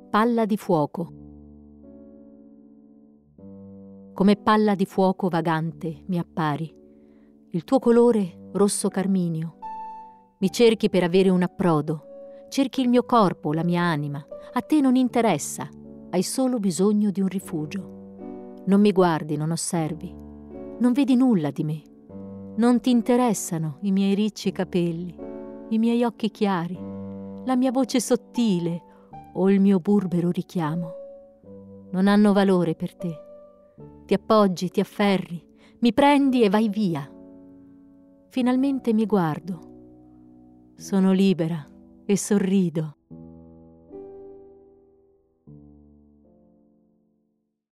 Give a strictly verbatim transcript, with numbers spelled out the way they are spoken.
Palla di fuoco. Come palla di fuoco vagante mi appari, il tuo colore rosso carminio. Mi cerchi per avere un approdo, cerchi il mio corpo, la mia anima. A te non interessa, hai solo bisogno di un rifugio. Non mi guardi, non osservi, non vedi nulla di me. Non ti interessano i miei ricci capelli, i miei occhi chiari, la mia voce sottile o il mio burbero richiamo. Non hanno valore per te. Ti appoggi, ti afferri, mi prendi e vai via. Finalmente mi guardo. Sono libera e sorrido.